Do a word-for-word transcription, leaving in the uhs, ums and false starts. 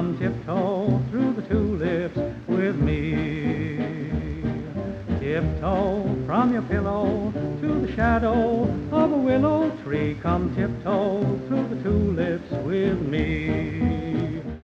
come tiptoe through the tulips with me. Tiptoe from your pillow to the shadow of a willow tree. Come tiptoe through the tulips with me.